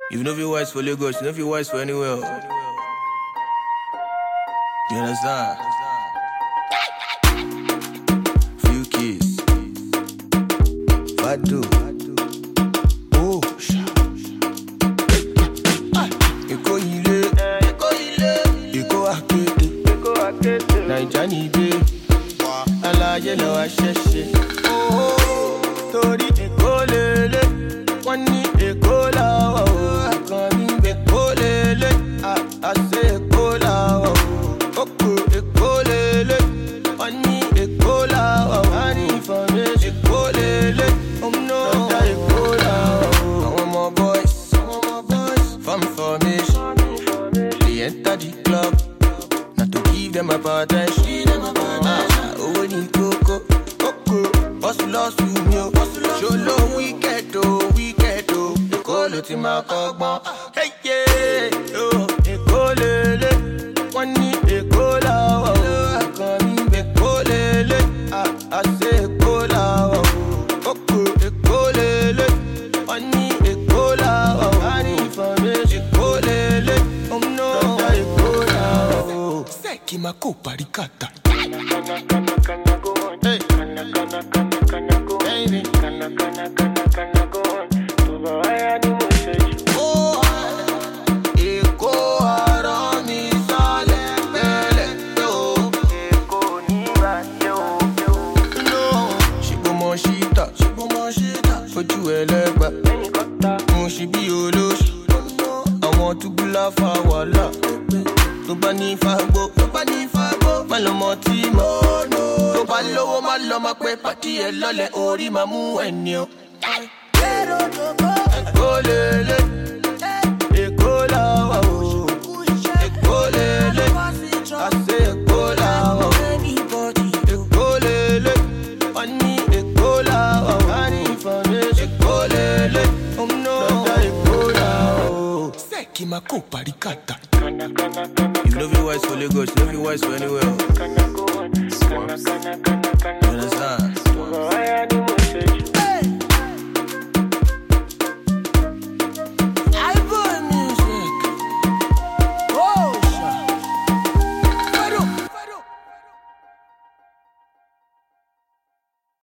You know if you're wise for Lagos, you know if you're wise for anywhere. You understand? Few keys. Fado. Oh, Eko ile. Eko akete. Naija ni de. Alaye lo wa ṣẹ̀ṣẹ̀. Oh, torí Eko lele. Wọ́n ní Eko la wa o. Àkànní Eko lele. I say Eko la wa o. Oko Eko lele. Wọ́n ní Eko la wa o. I need information. Eko lele. Oh no. Dada Eko la wa o. Àwọn ọmọ boys. Farm formation. They enter the club. Not to give them a attention. Owó ní kókó. Hustle mi o. Ṣolo wicked o. Èkó ló ti máa kọ́gbọ́n. Hey yeah. Oh, Èkó lele. Wọ́n ní Èkó la wà o. Àkànní Èkó lele. I say Èkó la wà o. Oko Èkó lele. Wọ́n ní Èkó la wà o. I need information. Èkó lele. Oh no. Dada Èkó la wà o. Sẹ́ẹ̀kì máa kó paríkàtà. Hey. Baby. Oh, Èkó ara mi sálẹ̀ pẹ̀lẹ́ o. Èkó ní ìbàjẹ́ o. No, ṣìgbọ́mọ ṣíta. Ojú ẹlẹ́gbà. Mo ṣe bí olóṣù. Àwọn túbúlá fa wàhálà. Tó bá ní fagbó. Má lọ mọ tí mo. Tó bá lówó má lọ máa pẹ́ pàtí ẹ lọ́lẹ̀ orí máa mú ẹni o. Èkó lele. Èkó la wà o. Èkó lele. I say Èkó la wà o. Èkó lele. Wọ́n ní Èkó la wà o. I need information. Èkó lele. Oh no. Dada Èkó la wà o. Sẹ́ẹ̀kì máa kó paríkàtà. You know if you're wise for Lagos, you know if you're wise for anywhere. You understand?